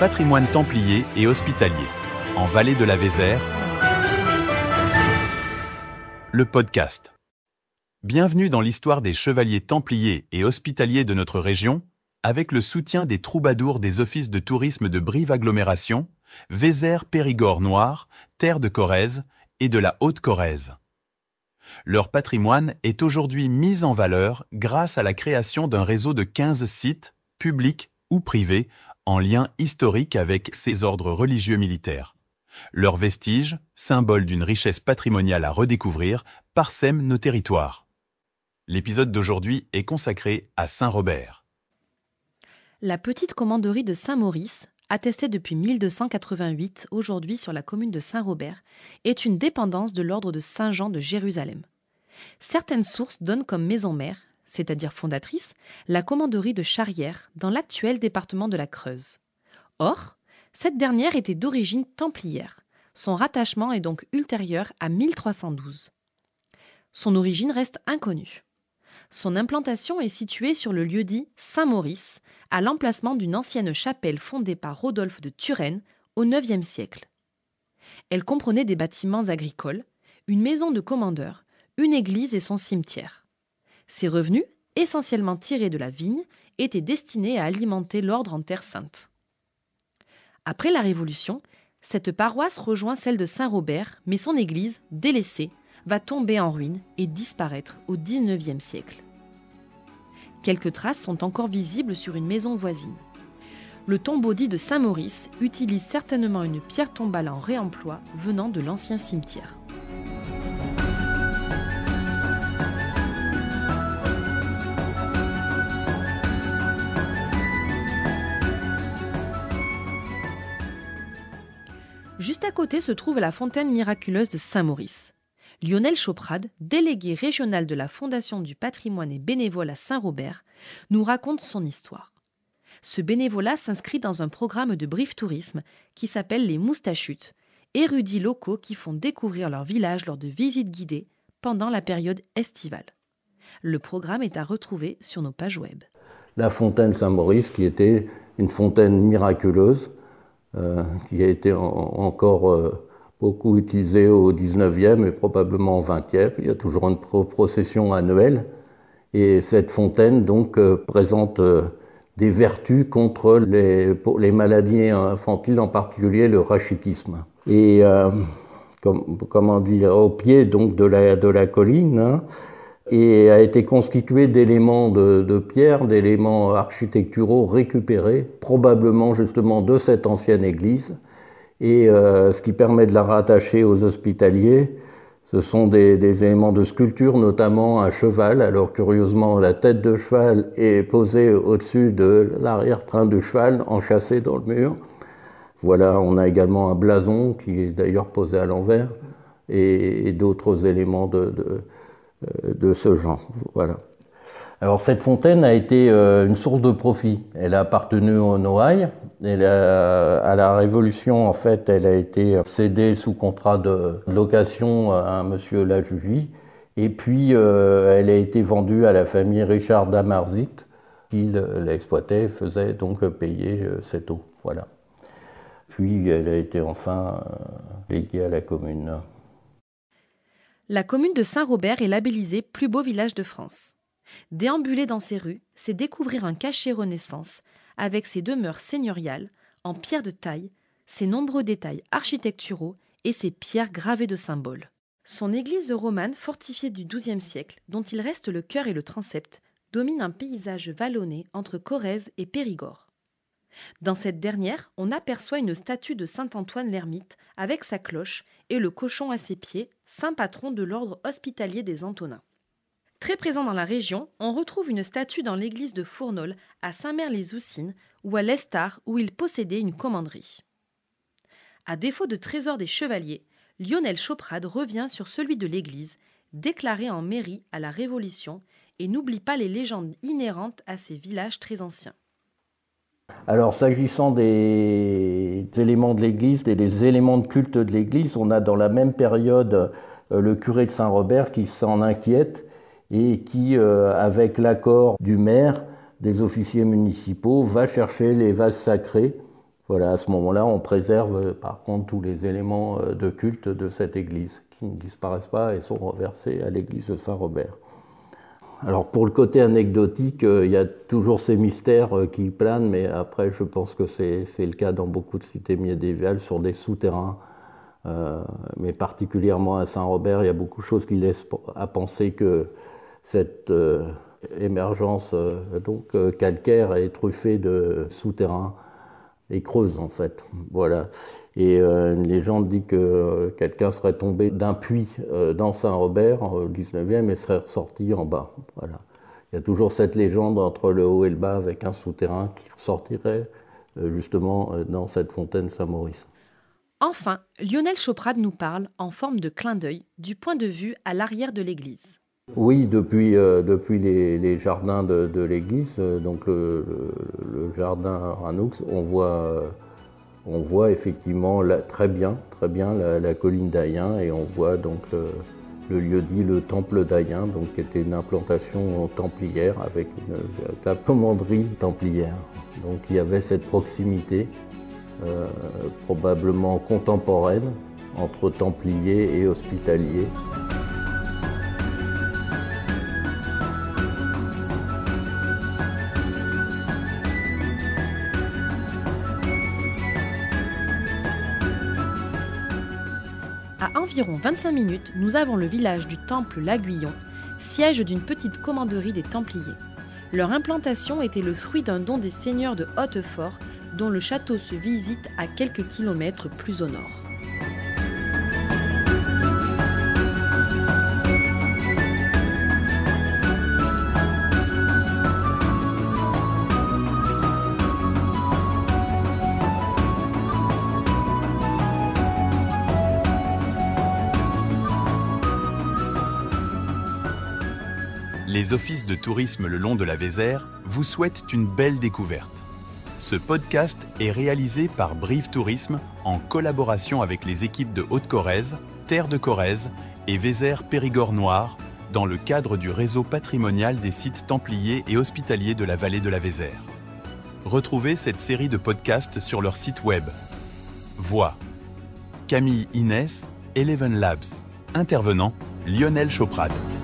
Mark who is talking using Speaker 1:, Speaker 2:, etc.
Speaker 1: patrimoine templier et hospitalier, en Vallée de la Vézère, le podcast. Bienvenue dans l'histoire des chevaliers templiers et hospitaliers de notre région, avec le soutien des troubadours des offices de tourisme de Brive-Agglomération, Vézère-Périgord-Noire, Terre de Corrèze et de la Haute-Corrèze. Leur patrimoine est aujourd'hui mis en valeur grâce à la création d'un réseau de 15 sites, publics ou privés, en lien historique avec ces ordres religieux militaires. Leurs vestiges, symboles d'une richesse patrimoniale à redécouvrir, parsèment nos territoires. L'épisode d'aujourd'hui est consacré à Saint-Robert.
Speaker 2: La petite commanderie de Saint-Maurice, attestée depuis 1288 aujourd'hui sur la commune de Saint-Robert, est une dépendance de l'ordre de Saint-Jean de Jérusalem. Certaines sources donnent comme maison mère, c'est-à-dire fondatrice, la commanderie de Charrières dans l'actuel département de la Creuse. Or, cette dernière était d'origine templière. Son rattachement est donc ultérieur à 1312. Son origine reste inconnue. Son implantation est située sur le lieu-dit Saint-Maurice, à l'emplacement d'une ancienne chapelle fondée par Rodolphe de Turenne au IXe siècle. Elle comprenait des bâtiments agricoles, une maison de commandeur, une église et son cimetière. Ses revenus, essentiellement tirés de la vigne, étaient destinés à alimenter l'ordre en Terre Sainte. Après la Révolution, cette paroisse rejoint celle de Saint-Robert, mais son église, délaissée, va tomber en ruine et disparaître au XIXe siècle. Quelques traces sont encore visibles sur une maison voisine. Le tombeau dit de Saint-Maurice utilise certainement une pierre tombale en réemploi venant de l'ancien cimetière. Juste à côté se trouve la fontaine miraculeuse de Saint-Maurice. Lionel Choprade, délégué régional de la Fondation du patrimoine et bénévole à Saint-Robert, nous raconte son histoire. Ce bénévolat s'inscrit dans un programme de Brive Tourisme qui s'appelle les Moustachutes, érudits locaux qui font découvrir leur village lors de visites guidées pendant la période estivale. Le programme est à retrouver sur nos pages web.
Speaker 3: La fontaine Saint-Maurice qui était une fontaine miraculeuse qui a été encore beaucoup utilisée au 19e et probablement au 20e. Il y a toujours une procession annuelle. Et cette fontaine donc présente des vertus contre les maladies infantiles, en particulier le rachitisme. Et comment dire, au pied donc de la colline, hein, et a été constituée d'éléments de pierre, d'éléments architecturaux récupérés, probablement justement de cette ancienne église. Et ce qui permet de la rattacher aux hospitaliers, ce sont des éléments de sculpture, notamment un cheval. Alors curieusement, la tête de cheval est posée au-dessus de l'arrière-train du cheval, enchâssé dans le mur. Voilà, on a également un blason qui est d'ailleurs posé à l'envers, et d'autres éléments de ce genre. Voilà. Alors cette fontaine a été une source de profit. Elle a appartenu aux Noailles. À la Révolution, en fait, elle a été cédée sous contrat de location à un monsieur Lajugie. Et puis, elle a été vendue à la famille Richard d'Amarzit, qui l'exploitait et faisait donc payer cette eau. Voilà. Puis, elle a été enfin léguée à la commune.
Speaker 2: La commune de Saint-Robert est labellisée Plus beau village de France. Déambuler dans ces rues, c'est découvrir un cachet Renaissance, avec ses demeures seigneuriales, en pierre de taille, ses nombreux détails architecturaux et ses pierres gravées de symboles. Son église romane fortifiée du XIIe siècle, dont il reste le chœur et le transept, domine un paysage vallonné entre Corrèze et Périgord. Dans cette dernière, on aperçoit une statue de saint Antoine l'Ermite avec sa cloche et le cochon à ses pieds, saint patron de l'ordre hospitalier des Antonins. Très présent dans la région, on retrouve une statue dans l'église de Fournol à Saint-Mère-les-Oussines ou à l'Estard où il possédait une commanderie. À défaut de trésor des chevaliers, Lionel Choprade revient sur celui de l'église, déclaré en mairie à la Révolution, et n'oublie pas les légendes inhérentes à ces villages très anciens.
Speaker 3: Alors s'agissant des éléments de l'église et des éléments de culte de l'église, on a dans la même période le curé de Saint-Robert qui s'en inquiète et qui, avec l'accord du maire, des officiers municipaux, va chercher les vases sacrés Voilà, à ce moment-là, on préserve par contre tous les éléments de culte de cette église qui ne disparaissent pas et sont reversés à l'église de Saint-Robert. Alors pour le côté anecdotique, il y a toujours ces mystères qui planent, mais après je pense que c'est le cas dans beaucoup de cités médiévales sur des souterrains. Mais particulièrement à Saint-Robert, il y a beaucoup de choses qui laissent à penser que cette émergence calcaire est truffée de souterrains et creuse en fait. Voilà. Et une légende dit que quelqu'un serait tombé d'un puits dans Saint-Robert au 19e et serait ressorti en bas. Voilà. Il y a toujours cette légende entre le haut et le bas avec un souterrain qui ressortirait justement dans cette fontaine Saint-Maurice.
Speaker 2: Enfin, Lionel Choprade nous parle, en forme de clin d'œil, du point de vue à l'arrière de l'église.
Speaker 3: Oui, depuis les jardins de l'église, donc le jardin Ranoux, on voit effectivement très bien la colline d'Ayen et on voit donc le lieu dit le temple d'Ayen, donc qui était une implantation templière avec une véritable commanderie templière. Donc il y avait cette proximité probablement contemporaine entre templiers et hospitaliers.
Speaker 2: À environ 25 minutes, nous avons le village du temple l'Aguillon, siège d'une petite commanderie des Templiers. Leur implantation était le fruit d'un don des seigneurs de Hautefort, dont le château se visite à quelques kilomètres plus au nord.
Speaker 1: Les offices de tourisme le long de la Vézère vous souhaitent une belle découverte. Ce podcast est réalisé par Brive Tourisme en collaboration avec les équipes de Haute-Corrèze, Terre de Corrèze et Vézère Périgord Noir dans le cadre du réseau patrimonial des sites templiers et hospitaliers de la vallée de la Vézère. Retrouvez cette série de podcasts sur leur site web. Voix: Camille Inès, Eleven Labs. Intervenant: Lionel Choprade.